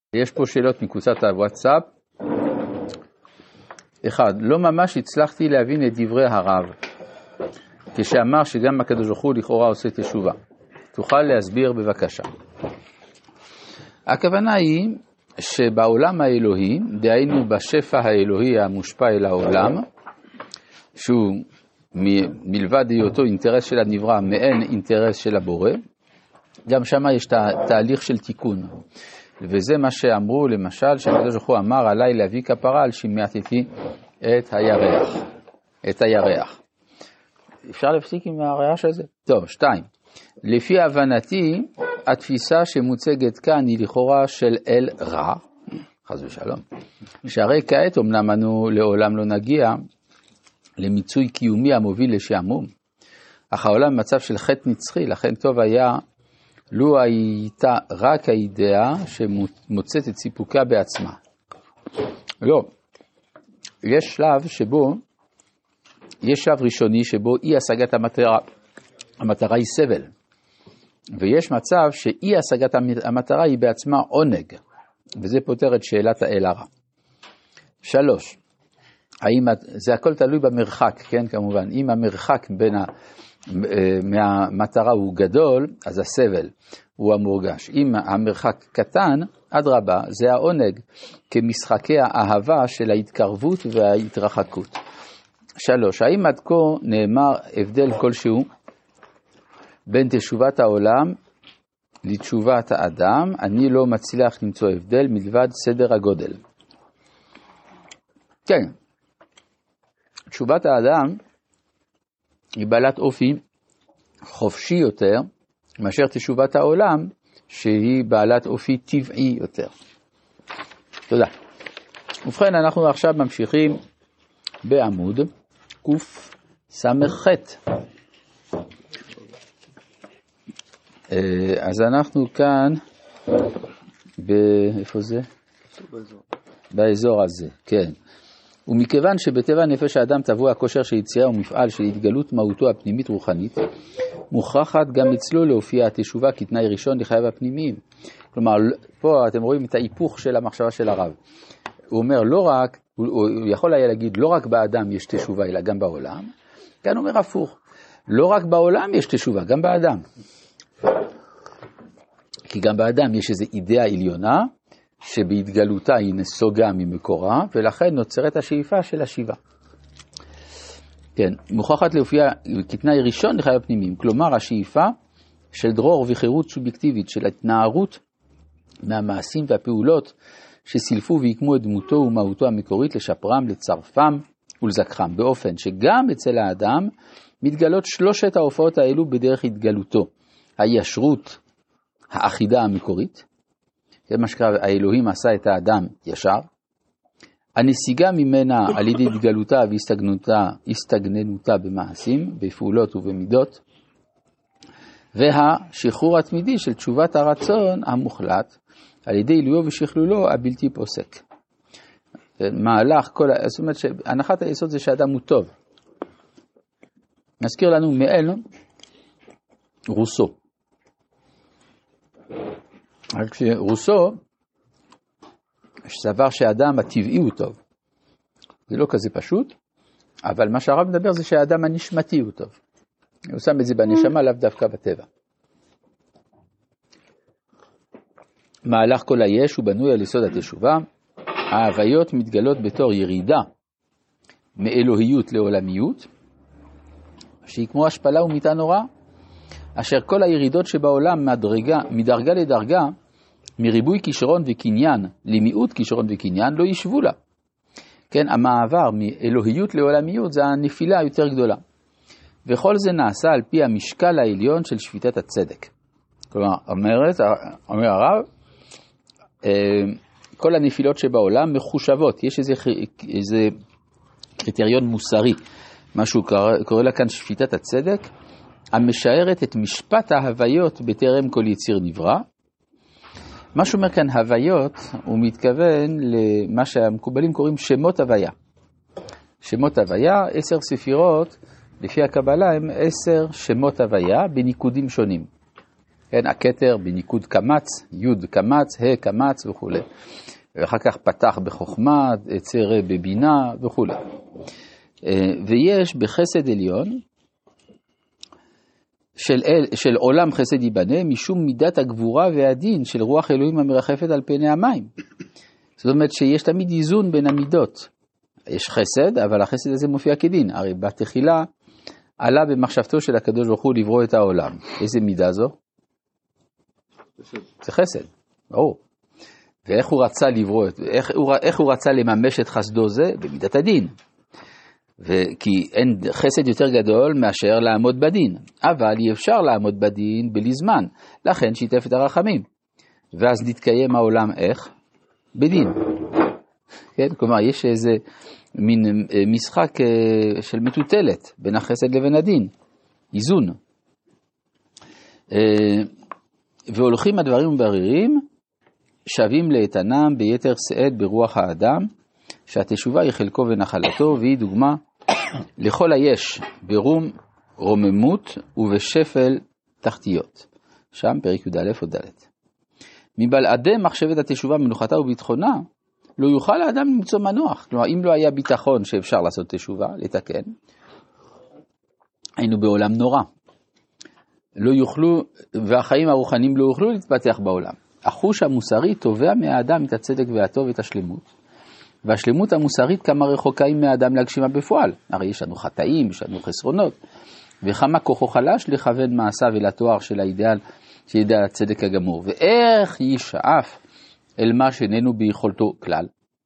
יש פה שאלות מקבוצת הוואטסאפ. אחד, לא ממש הצלחתי להבין את דברי הרב, כשאמר שגם הקדוש ברוך הוא לכאורה עושה תשובה. תוכל להסביר בבקשה. הכוונה היא שבעולם האלוהי, דהיינו בשפע האלוהי המושפע אל העולם, שהוא מלבד היותו אינטרס של הנברא, מעין אינטרס של הבורא, גם שם יש תהליך של תיקון. וזה מה שאמרו למשל, שהקדוש ברוך הוא אמר עליי להביא כפרה על שמעתי את הירח. את הירח. אפשר להפסיק עם הרעש הזה? טוב, 2. לפי הבנתי, התפיסה שמוצגת כאן היא לכאורה של אל רע, חס ושלום. שהרי כעת אמנם אנו לעולם לא נגיע למיצוי קיומי המוביל לשעמום, אך העולם במצב של חטא נצחי, לכן טוב היה לו הייתה רק הידיעה שמוצאת את סיפוקה בעצמה. לא, יש שלב ראשוני שבו אי השגת המטרה היא סבל, ויש מצב שאי השגת המטרה היא בעצמה עונג, וזה פותר את שאלת האל הרע. 3. זה הכל תלוי במרחק, כן, כמובן. אם המרחק מהמטרה הוא גדול, אז הסבל הוא המורגש. אם המרחק קטן, אדרבה, זה העונג, כמשחקי האהבה של ההתקרבות וההתרחקות. 3. האם עד כה נאמר הבדל כלשהו בין תשובת העולם לתשובת האדם? אני לא מצליח למצוא הבדל מלבד סדר הגודל. כן, תשובת האדם היא בעלת אופי חופשי יותר, מאשר תשובת העולם, שהיא בעלת אופי טבעי יותר. תודה. ובכן, אנחנו עכשיו ממשיכים בעמוד קס"ח. אז אנחנו כאן, איפה זה? באזור הזה, כן. ומכיוון שבטבע נפש האדם טבוע הכושר של יציאה ומפעל של התגלות מהותו הפנימית רוחנית, מוכרחת גם אצלו להופיע התשובה כתנאי ראשון לחייו הפנימיים. כלומר, פה אתם רואים את ההיפוך של המחשבה של הרב. הוא אומר, הוא יכול היה להגיד, לא רק באדם יש תשובה, אלא גם בעולם. כאן הוא אומר הפוך, לא רק בעולם יש תשובה, גם באדם. כי גם באדם יש איזו אידאה עליונה, שבהתגלותה היא נסוגה ממקורה, ולכן נוצרת השאיפה של השיבה. כן, מוכרחת להופיע כתנאי ראשון לחיים הפנימיים, כלומר השאיפה של דרור וחירות סובייקטיבית, של התנערות מהמעשים והפעולות שסילפו ויקמו את דמותו ומהותו המקורית, לשפרם, לצרפם ולזכחם, באופן שגם אצל האדם מתגלות שלושת ההופעות האלו בדרך התגלותו. הישרות האחידה המקורית, זה מה שקרה, האלוהים עשה את האדם ישר, הנסיגה ממנה על ידי התגלותה והסתגננותה במעשים, בפעולות ובמידות, והשחרור התמידי של תשובת הרצון המוחלט, על ידי עילויו ושכלולו הבלתי פוסק. מהלך זאת אומרת שהנחת היסוד זה שהאדם הוא טוב. נזכיר לנו מאל רוסו. רק שרוסו סבר שהאדם הטבעי הוא טוב. זה לא כזה פשוט, אבל מה שהרב מדבר זה שהאדם הנשמתי הוא טוב. הוא שם את זה בנשמה, לאו דווקא בטבע. מהלך כל היש הוא בנוי על יסוד התשובה. ההוויות מתגלות בתור ירידה מאלוהיות לעולמיות, שהיא כמו השפלה ומיתה נורא, אשר כל הירידות שבעולם מדרגה לדרגה, מריבוי כישרון וקניין למיעוט כישרון וקניין, לא ישבו לה. כן, המעבר מאלוהיות לעולמיות זה הנפילה היותר גדולה. וכל זה נעשה על פי המשקל העליון של שפיטת הצדק. כלומר, אומר הרב, כל הנפילות שבעולם מחושבות, יש איזה קריטריון מוסרי, משהו קורא לה כאן שפיטת הצדק, המשערת את משפט ההוויות בטרם כל יציר נברא. מה שאומר כאן הוויות, הוא מתכוון למה שהמקובלים קוראים שמות הוויה. שמות הוויה, 10 ספירות, לפי הקבלה הם 10 שמות הוויה בניקודים שונים. כן, הכתר בניקוד קמץ, י' קמץ, ה' קמץ וכו'. ואחר כך פתח בחוכמה, צרה בבינה וכו'. ויש בחסד עליון, של עולם חסד ייבנה, משום מידת הגבורה והדין של רוח אלוהים המרחפת על פני המים. זאת אומרת שיש תמיד איזון בין המידות. יש חסד, אבל החסד הזה מופיע כדין. הרי בתחילה עלה במחשבתו של הקדוש ברוך הוא לברוא את העולם. איזה מידה זו? זה חסד, ברור. ואיך הוא רצה לברוא, איך הוא רצה לממש את חסדו זה? במידת הדין. כי אין חסד יותר גדול מאשר לעמוד בדין. אבל אי אפשר לעמוד בדין בלי זמן. לכן שיתף את הרחמים. ואז נתקיים העולם איך? בדין. כן? כלומר, יש איזה מין משחק של מטוטלת בין החסד לבין הדין. איזון. והולכים הדברים וברירים, שווים לאיתנם ביתר שאת ברוח האדם, שהתשובה היא חלקו ונחלתו, והיא דוגמה לכל היש ברום רוממות ובשפל תחתיות. שם פרק י"א או ד'. מבלעדי מחשבת התשובה מנוחתה וביטחונה, לא יוכל האדם למצוא מנוח. כלומר, אם לא היה ביטחון שאפשר לעשות תשובה, לתקן, היינו בעולם נורא. לא יוכלו, והחיים הרוחניים לא יוכלו להתפתח בעולם. החוש המוסרי תובע מהאדם את הצדק והטוב ואת השלמות. והשלמות המוסרית כמה רחוקה היא מהאדם להגשימה בפועל. הרי יש לנו חטאים, יש לנו חסרונות. וכמה כוחו חלש לכוון מעשיו אל התואר של האידאל, שידע הצדק הגמור. ואיך ישאף אל מה שאיננו ביכולתו כלל.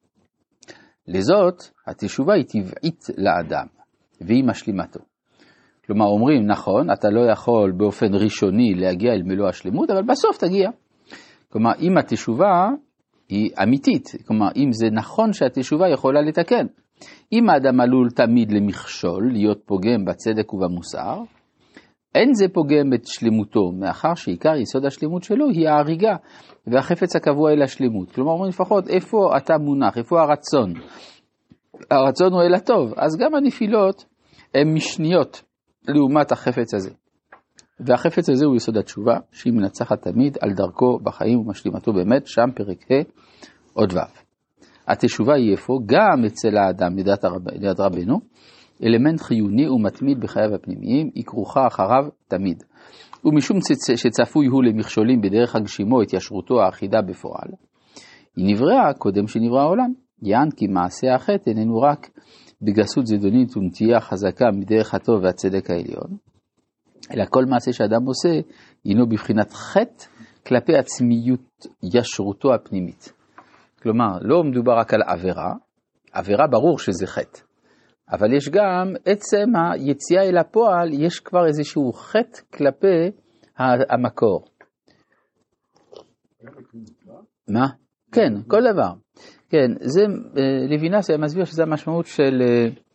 לזאת, התשובה היא טבעית לאדם, והיא משלימתו. כלומר, אומרים, נכון, אתה לא יכול באופן ראשוני להגיע אל מלוא השלמות, אבל בסוף תגיע. כלומר, אם התשובה היא אמיתית, כלומר, אם זה נכון שהתשובה יכולה לתקן. אם האדם עלול תמיד למכשול, להיות פוגם בצדק ובמוסר, אין זה פוגם את שלמותו, מאחר שעיקר יסוד השלמות שלו היא ההריגה, והחפץ הקבוע אל השלמות. כלומר, אומרים לפחות, איפה אתה מונח, איפה הרצון? הרצון הוא אל הטוב, אז גם הנפילות הן משניות לעומת החפץ הזה. והחפץ הזה הוא יסוד התשובה, שהיא מנצחת תמיד על דרכו בחיים ומשלימתו באמת, שם פרק ה' עוד ו'. התשובה היא איפה? גם אצל האדם, לדעת רבנו, אלמנט חיוני ומתמיד בחייו הפנימיים, היא כרוכה אחריו תמיד. ומשום שצפוי הוא למכשולים בדרך הגשימו את ישרותו האחידה בפועל, היא נבראה קודם שנברא העולם. יען כי מעשה החטא איננו רק בגסות זדונית ונטייה חזקה מדרך הטוב והצדק העליון, אלא כל מעשה שאדם עושה הינו בבחינת חטא כלפי עצמיות ישרותו הפנימית. כלומר, לא מדובר רק על עבירה, עבירה ברור שזה חטא, אבל יש גם עצם היציאה אל הפועל, יש כבר איזשהו חטא כלפי המקור. מה? כן, כל דבר. כן, זה לוינס היה מסביר שזה המשמעות של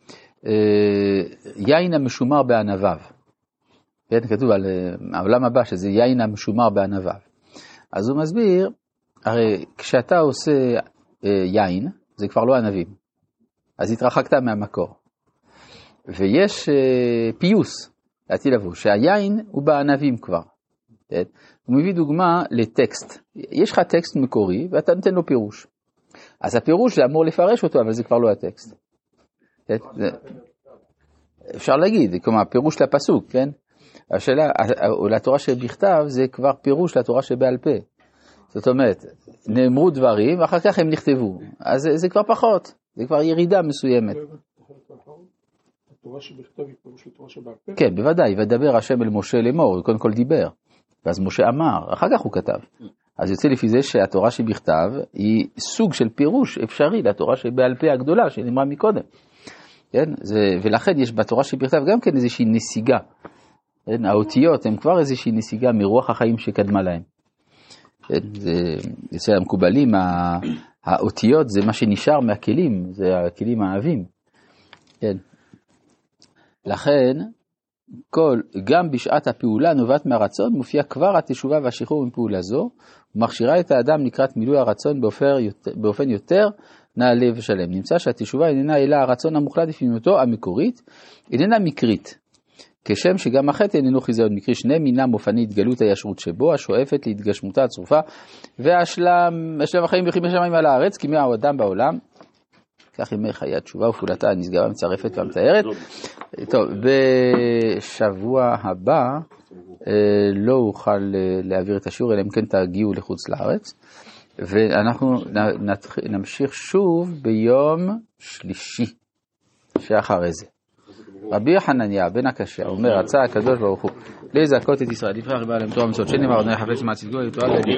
יין המשומר בענביו. כן, כתוב על העולם הבא שזה יין המשומר בענביו. אז הוא מסביר, הרי כשאתה עושה יין, זה כבר לא ענבים. אז התרחקת מהמקור. ויש פיוס, לעתיד לבוא, שהיין הוא בענבים כבר. כן? הוא מביא דוגמה לטקסט. יש לך טקסט מקורי ואתה נותן לו פירוש. אז הפירוש זה אמור לפרש אותו, אבל זה כבר לא הטקסט. כן? אפשר להגיד, כלומר, פירוש לפסוק, כן? השאלה, לתורה שבכתב זה כבר פירוש לתורה שבעל פה. זאת אומרת, נאמרו דברים ואחר כך הם נכתבו. אז זה כבר פחות, זה כבר ירידה מסוימת. התורה שבכתב היא פירוש לתורה שבעל פה? כן, בוודאי, ודבר השם אל משה לאמור, הוא קודם כל דיבר. ואז משה אמר, אחר כך הוא כתב. אז יוצא לפי זה שהתורה שבכתב היא סוג של פירוש אפשרי לתורה שבעל פה הגדולה שנאמרה מקודם. כן? ולכן יש בתורה שבכתב גם כן איזושהי נסיגה. כן? האותיות הן כבר איזושהי נסיגה מרוח החיים שקדמה להם. כן? אצל המקובלים, האותיות זה מה שנשאר מהכלים, זה הכלים האהבים. כן. לכן, גם בשעת הפעולה נובעת מהרצון, מופיע כבר התשובה והשחרור מפעולה זו, ומכשירה את האדם לקראת מילוי הרצון באופן יותר נעלה ושלם. נמצא שהתשובה איננה אלא הרצון המוחלט בפנימותו המקורית, איננה מקרית, כשם שגם החטא איננו חיזיון מקרי, שני מינם אופני התגלות הישרות שבו, השואפת להתגשמותה הצרופה, והשלם החיים וכי משמיים על הארץ, כי מי האדם בעולם, כך ימי חיי התשובה ופעולתה הנשגבה המצרפת והמתארת. טוב, בשבוע הבא לא אוכל להעביר את השיעור, אלא אם כן תגיעו לחוץ לארץ, ואנחנו נמשיך שוב ביום שלישי שאחרי זה. רבי חנניה בן הקשה אומר, רצה הקדוש ברוך הוא לזכות את ישראל, לפרח בעלם תורה ומצוות, שנאמר אדוני חפץ מעשית גוי,